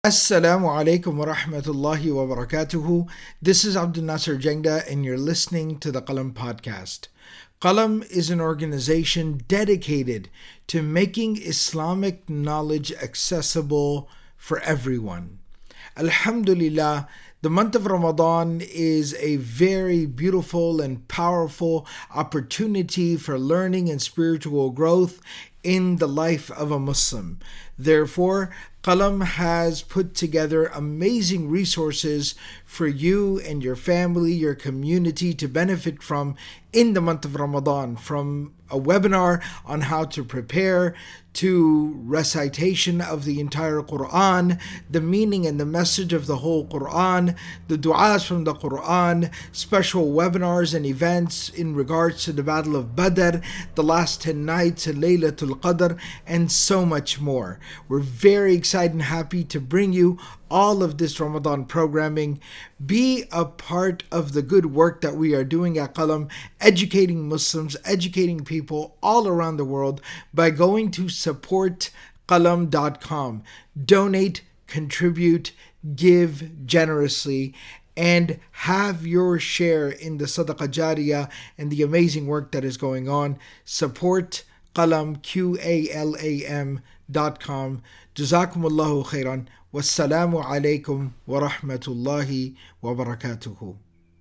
Assalamu alaikum wa rahmatullahi wa barakatuhu. This is Abdul Nasser Jengda, and you're listening to the Qalam podcast. Qalam is an organization dedicated to making Islamic knowledge accessible for everyone. Alhamdulillah, the month of Ramadan is a very beautiful and powerful opportunity for learning and spiritual growth in the life of a Muslim. Therefore, Qalam has put together amazing resources for you and your family, your community to benefit from in the month of Ramadan, from a webinar on how to prepare to recitation of the entire Quran, the meaning and the message of the whole Quran, the du'as from the Quran, special webinars and events in regards to the Battle of Badr, the last 10 nights, Laylatul Qadr, and so much more. We're very excited and happy to bring you all of this Ramadan programming. Be a part of the good work that we are doing at Qalam, educating Muslims, educating people all around the world by going to supportqalam.com. Donate, contribute, give generously, and have your share in the Sadaqah Jariyah and the amazing work that is going on. Support Qalam, QALAM.com. Jazakumullahu khairan. Wassalamu alaikum wa rahmatullahi wa barakatuhu.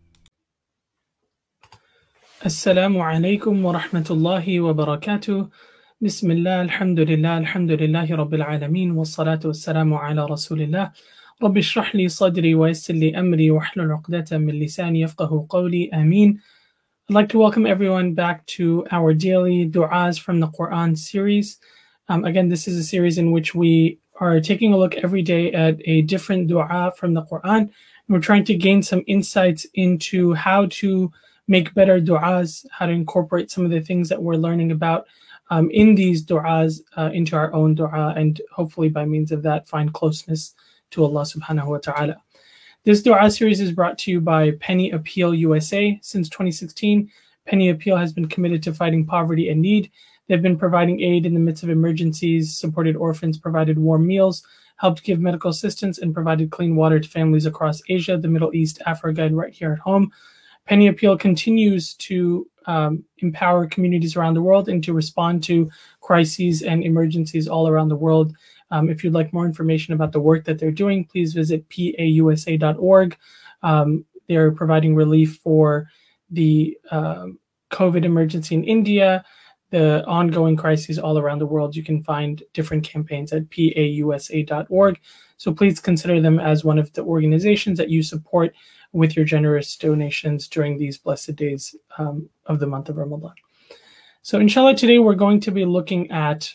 Assalamu alaikum wa rahmatullahi wa barakatuh. Bismillah, alhamdulillah, alhamdulillahi rabbil alameen, wa salatu wassalamu ala rasulillah. Rabbi shrah li sadri wa yassir li amri wa hlul uqdatan min lisani yafqahu qawli. Ameen. I'd like to welcome everyone back to our daily du'as from the Quran series. Again, this is a series in which we are taking a look every day at a different du'a from the Quran. And we're trying to gain some insights into how to make better du'as, how to incorporate some of the things that we're learning about in these du'as into our own du'a, and hopefully by means of that find closeness to Allah subhanahu wa ta'ala. This du'a series is brought to you by Penny Appeal USA. Since 2016, Penny Appeal has been committed to fighting poverty and need. They've been providing aid in the midst of emergencies, supported orphans, provided warm meals, helped give medical assistance, and provided clean water to families across Asia, the Middle East, Africa, and right here at home. Penny Appeal continues to empower communities around the world and to respond to crises and emergencies all around the world. If you'd like more information about the work that they're doing, please visit pausa.org. They're providing relief for the COVID emergency in India, the ongoing crises all around the world. You can find different campaigns at pausa.org. So please consider them as one of the organizations that you support with your generous donations during these blessed days of the month of Ramadan. So inshallah, today we're going to be looking at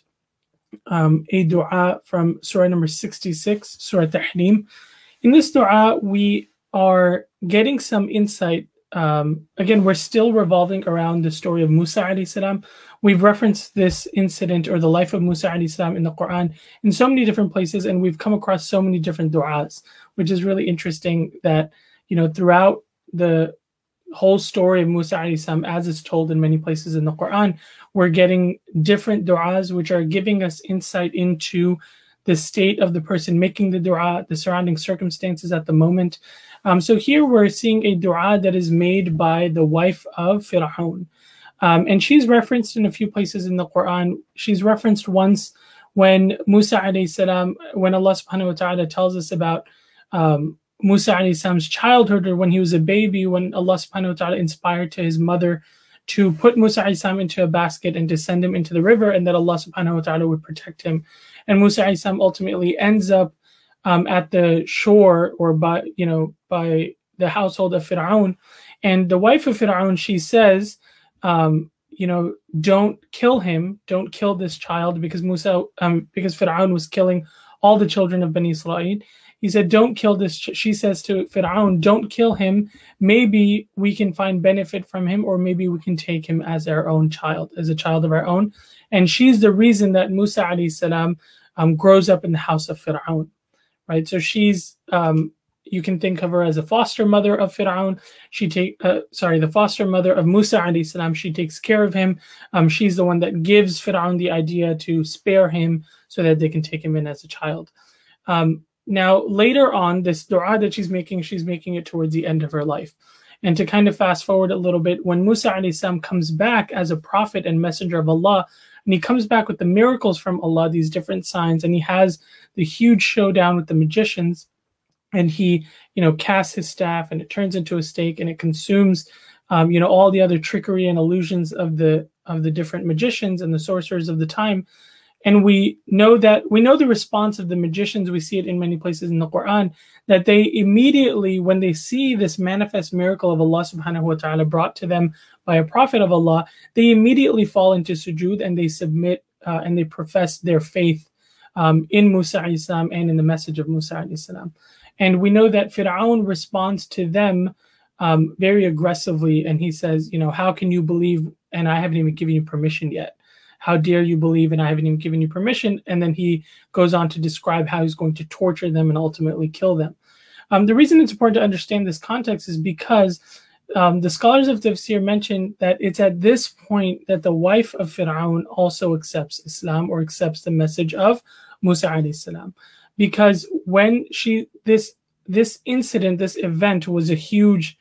a dua from surah number 66, Surah Tahrim. In this dua, we are getting some insight. Again, we're still revolving around the story of Musa alayhi salam. We've referenced this incident or the life of Musa alayhi salam in the Quran in so many different places, and we've come across so many different du'as, which is really interesting that, you know, throughout the whole story of Musa alayhi salam, as it's told in many places in the Quran, we're getting different du'as which are giving us insight into the state of the person making the du'a, the surrounding circumstances at the moment. So here we're seeing a du'a that is made by the wife of Fir'aun. And she's referenced in a few places in the Quran. She's referenced once when Musa alayhi salam, when Allah subhanahu wa ta'ala tells us about Musa alayhi salam's childhood, or when he was a baby, when Allah subhanahu wa ta'ala inspired to his mother to put Musa alayhi salam into a basket and to send him into the river, and that Allah subhanahu wa ta'ala would protect him. And Musa alayhi salam ultimately ends up at the shore, or by the household of Fir'aun. And the wife of Fir'aun, she says, don't kill him, don't kill this child, because Fir'aun was killing all the children of Bani Israel. He said, don't kill this. She says to Fir'aun, don't kill him. Maybe we can find benefit from him, or maybe we can take him as our own child, as a child of our own. And she's the reason that Musa alayhi salam grows up in the house of Fir'aun, right? So she's, you can think of her as a foster mother of Fir'aun. The foster mother of Musa alayhi salam. She takes care of him. She's the one that gives Fir'aun the idea to spare him so that they can take him in as a child. Now, later on, this dua that she's making it towards the end of her life. And to kind of fast forward a little bit, when Musa alayhi salam comes back as a prophet and messenger of Allah, and he comes back with the miracles from Allah, these different signs, and he has the huge showdown with the magicians, and he, casts his staff, and it turns into a stake, and it consumes, all the other trickery and illusions of the different magicians and the sorcerers of the time. And we know the response of the magicians. We see it in many places in the Quran, that they immediately, when they see this manifest miracle of Allah subhanahu wa ta'ala brought to them by a prophet of Allah, they immediately fall into sujood, and they submit and they profess their faith in Musa alayhi salam and in the message of Musa alayhi salam. And we know that Fir'aun responds to them very aggressively, and he says, how can you believe and I haven't even given you permission yet? How dare you believe and I haven't even given you permission? And then he goes on to describe how he's going to torture them and ultimately kill them. The reason it's important to understand this context is because the scholars of Tafsir mention that it's at this point that the wife of Fir'aun also accepts Islam, or accepts the message of Musa alayhi salam. Because when this incident, this event was a huge,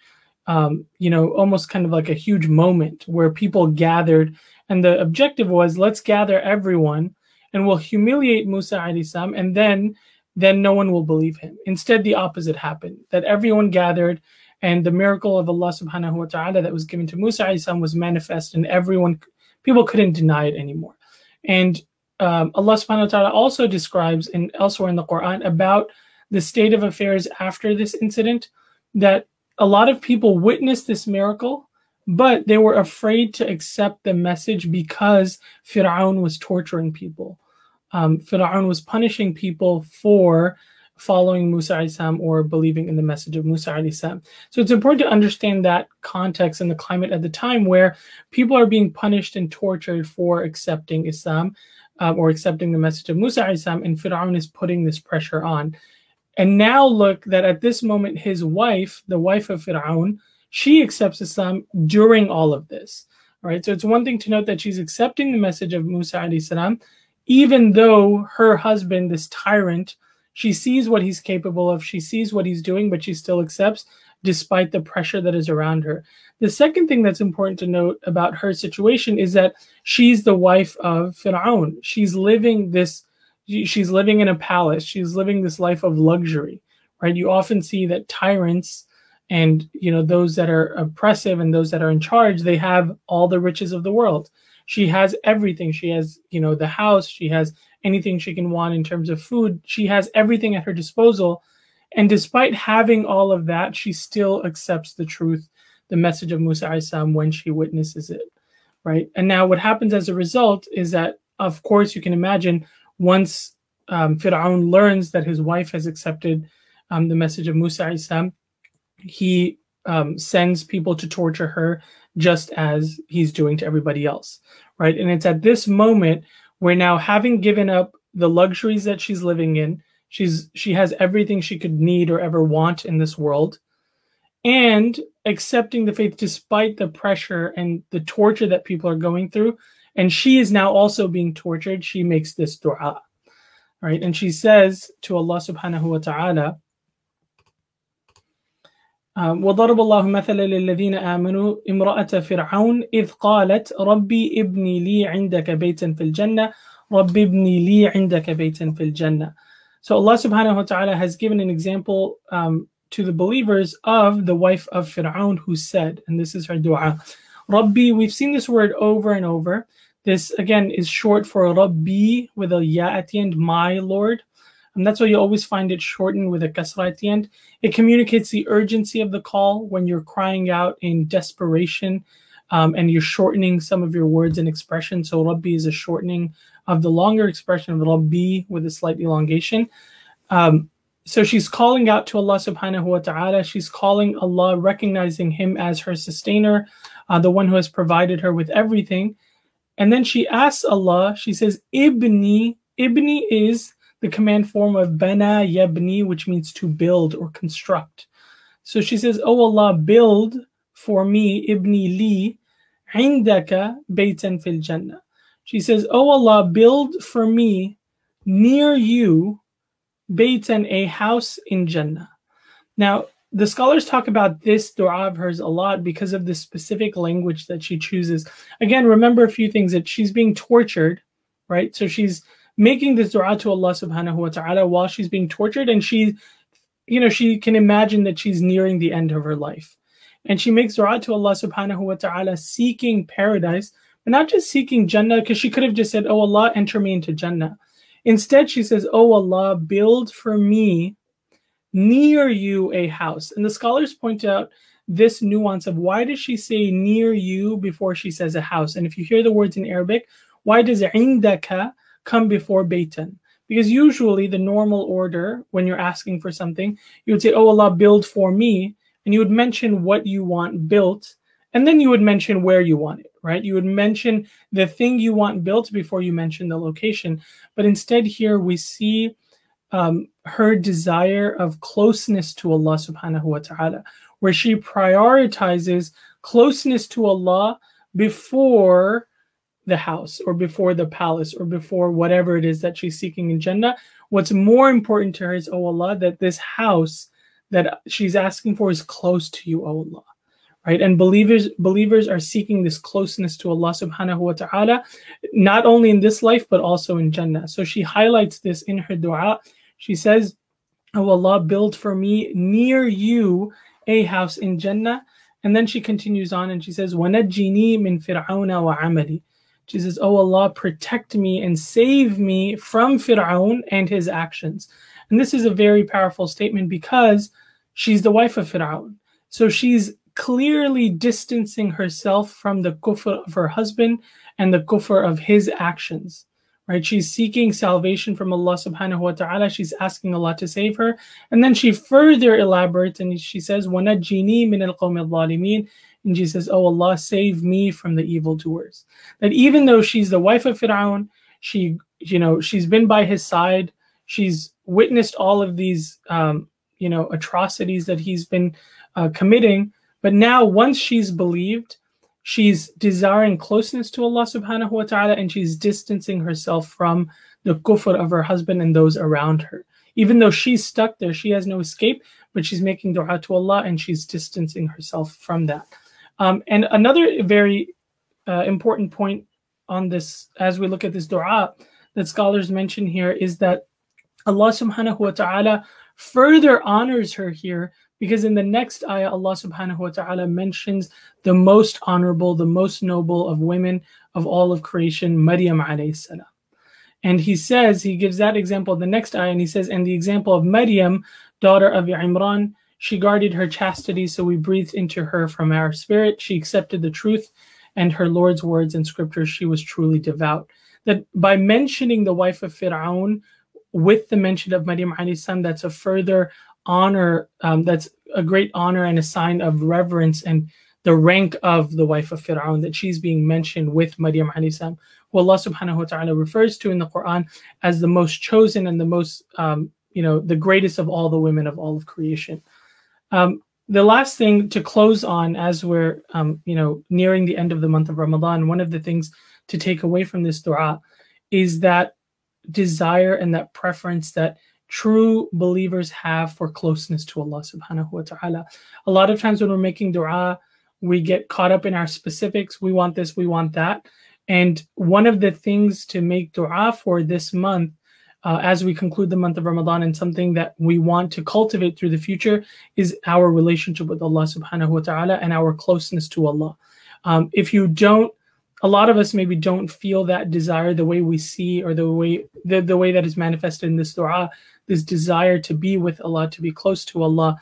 almost kind of like a huge moment where people gathered, and the objective was, let's gather everyone and we'll humiliate Musa alayhi salam, and then no one will believe him. Instead, the opposite happened, that everyone gathered, and the miracle of Allah subhanahu wa ta'ala that was given to Musa alayhi salam was manifest, and people couldn't deny it anymore. And Allah subhanahu wa ta'ala also describes elsewhere in the Quran about the state of affairs after this incident, that a lot of people witnessed this miracle, but they were afraid to accept the message because Fir'aun was torturing people. Fir'aun was punishing people for following Musa alayhi salam or believing in the message of Musa alayhi salam. So it's important to understand that context and the climate at the time, where people are being punished and tortured for accepting Islam or accepting the message of Musa alayhi salam, and Fir'aun is putting this pressure on. And now look that at this moment, his wife, the wife of Fir'aun, she accepts Islam during all of this. All right, so it's one thing to note that she's accepting the message of Musa alayhi salam, even though her husband, this tyrant, she sees what he's capable of, she sees what he's doing, but she still accepts despite the pressure that is around her. The second thing that's important to note about her situation is that she's the wife of Fir'aun. She's living in a palace. She's living this life of luxury, right? You often see that tyrants and those that are oppressive and those that are in charge, they have all the riches of the world. She has everything. She has, the house. She has anything she can want in terms of food. She has everything at her disposal. And despite having all of that, she still accepts the truth, the message of Musa alayhi salam, when she witnesses it, right? And now what happens as a result is that, of course, you can imagine once Fir'aun learns that his wife has accepted the message of Musa alayhi salam, he sends people to torture her just as he's doing to everybody else, right? And it's at this moment where, now having given up the luxuries that she's living in, she has everything she could need or ever want in this world, and accepting the faith despite the pressure and the torture that people are going through, and she is now also being tortured, she makes this dua, right? And she says to Allah subhanahu wa ta'ala, وضرب الله مثلا للذين آمنوا امرأة فرعون إذ قالت ربي ابني لي عندك بيتا في الجنة ربي ابني لي عندك بيتا في الجنة. So Allah subhanahu wa ta'ala has given an example to the believers of the wife of Fir'aun, who said, and this is her dua, Rabbi. We've seen this word over and over. This again is short for Rabbi with a ya at the end, my Lord. And that's why you always find it shortened with a kasra at the end. It communicates the urgency of the call when you're crying out in desperation, and you're shortening some of your words and expressions. So Rabbi is a shortening of the longer expression of Rabbi with a slight elongation. So she's calling out to Allah subhanahu wa ta'ala. She's calling Allah, recognizing him as her sustainer, the one who has provided her with everything. And then she asks Allah, she says, Ibni. Ibni is the command form of bana yabni, which means to build or construct. So she says, oh Allah, build for me, ibni li, indaka baytan fil jannah. She says, oh Allah, build for me near you Baytan, a house in Jannah. Now, the scholars talk about this dua of hers a lot because of the specific language that she chooses. Again, remember a few things, that she's being tortured, right? So she's making this dua to Allah subhanahu wa ta'ala while she's being tortured, and she can imagine that she's nearing the end of her life. And she makes dua to Allah subhanahu wa ta'ala seeking paradise, but not just seeking Jannah, because she could have just said, "Oh Allah, enter me into Jannah." Instead, she says, "Oh Allah, build for me near you a house." And the scholars point out this nuance of why does she say near you before she says a house? And if you hear the words in Arabic, why does indaka come before baytan? Because usually the normal order when you're asking for something, you would say, "Oh Allah, build for me," and you would mention what you want built, and then you would mention where you want it, right? You would mention the thing you want built before you mention the location. But instead here we see her desire of closeness to Allah subhanahu wa ta'ala, where she prioritizes closeness to Allah before the house or before the palace or before whatever it is that she's seeking in Jannah. What's more important to her is, "Oh Allah, that this house that she's asking for is close to you, oh Allah." Right? And believers are seeking this closeness to Allah subhanahu wa ta'ala, not only in this life, but also in Jannah. So she highlights this in her dua. She says, "Oh Allah, build for me near you a house in Jannah." And then she continues on and she says, وَنَجِّنِي مِن فِرْعَوْنَ وَعَمَلِي. She says, "Oh Allah, protect me and save me from Fir'aun and his actions." And this is a very powerful statement because she's the wife of Fir'aun. So she's clearly distancing herself from the kufr of her husband and the kufr of his actions. Right? She's seeking salvation from Allah subhanahu wa ta'ala. She's asking Allah to save her. And then she further elaborates and she says, وَنَجِّنِي مِنَ الْقَوْمِ الظَّالِمِينَ. And she says, "Oh Allah, save me from the evildoers." That even though she's the wife of Fir'aun, she's been by his side, she's witnessed all of these atrocities that he's been committing, but now once she's believed, she's desiring closeness to Allah subhanahu wa ta'ala, and she's distancing herself from the kufr of her husband and those around her. Even though she's stuck there, she has no escape, but she's making dua to Allah and she's distancing herself from that. And another very important point on this, as we look at this dua that scholars mention here, is that Allah subhanahu wa ta'ala further honors her here, because in the next ayah, Allah subhanahu wa ta'ala mentions the most honorable, the most noble of women of all of creation, Maryam alayhi salam. And he gives that example in the next ayah, and he says, "And the example of Maryam, daughter of Imran, she guarded her chastity, so we breathed into her from our spirit. She accepted the truth and her Lord's words and scriptures. She was truly devout." That by mentioning the wife of Fir'aun with the mention of Maryam alayhi salam, that's a further honor, that's a great honor and a sign of reverence and the rank of the wife of Fir'aun, that she's being mentioned with Maryam alayhi salam, who Allah subhanahu wa ta'ala refers to in the Quran as the most chosen and the most, the greatest of all the women of all of creation. The last thing to close on, as we're, nearing the end of the month of Ramadan, one of the things to take away from this dua is that desire and that preference that true believers have for closeness to Allah subhanahu wa ta'ala. A lot of times when we're making dua, we get caught up in our specifics. We want this, we want that. And one of the things to make dua for this month, as we conclude the month of Ramadan, and something that we want to cultivate through the future, is our relationship with Allah subhanahu wa ta'ala and our closeness to Allah. If you don't, a lot of us maybe don't feel that desire the way we see, or the way that is manifested in this dua, this desire to be with Allah, to be close to Allah,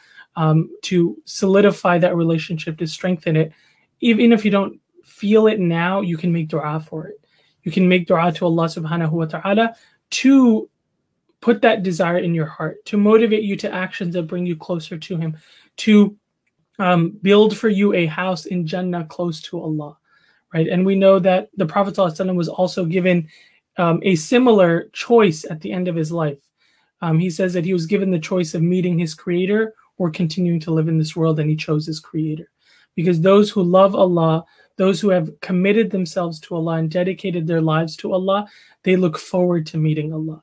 to solidify that relationship, to strengthen it. Even if you don't feel it now, you can make dua for it. You can make dua to Allah subhanahu wa ta'ala to put that desire in your heart, to motivate you to actions that bring you closer to Him, to build for you a house in Jannah close to Allah. Right? And we know that the Prophet ﷺ was also given a similar choice at the end of his life. He says that he was given the choice of meeting his Creator or continuing to live in this world, and he chose his Creator. Because those who love Allah, those who have committed themselves to Allah and dedicated their lives to Allah, they look forward to meeting Allah.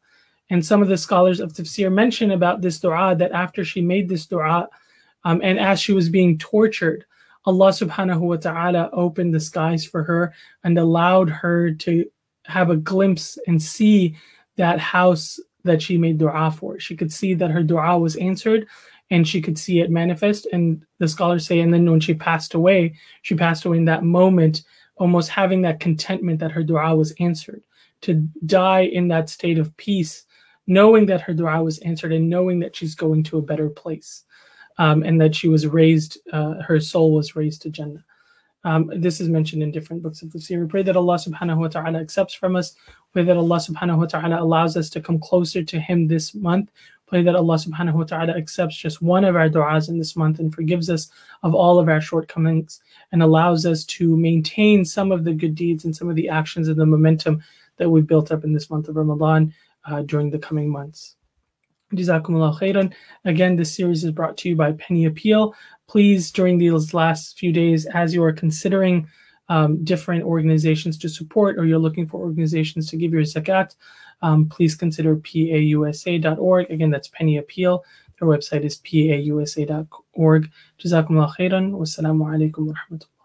And some of the scholars of tafsir mention about this dua that after she made this dua, and as she was being tortured, Allah subhanahu wa ta'ala opened the skies for her and allowed her to have a glimpse and see that house that she made dua for. She could see that her dua was answered, and she could see it manifest. And the scholars say, and then when she passed away in that moment, almost having that contentment that her dua was answered, to die in that state of peace, knowing that her dua was answered and knowing that she's going to a better place, and that she was raised, her soul was raised to Jannah. This is mentioned in different books of tafsir. We pray that Allah subhanahu wa ta'ala accepts from us. Pray that Allah subhanahu wa ta'ala allows us to come closer to Him this month. Pray that Allah subhanahu wa ta'ala accepts just one of our du'as in this month and forgives us of all of our shortcomings and allows us to maintain some of the good deeds and some of the actions and the momentum that we've built up in this month of Ramadan during the coming months. Jazakumullah khairan. Again, this series is brought to you by Penny Appeal. Please, during these last few days, as you are considering different organizations to support, or you're looking for organizations to give your zakat, please consider pausa.org. Again, that's Penny Appeal. Their website is pausa.org. Jazakumullah khairan. Wassalamu alaikum wa rahmatullah.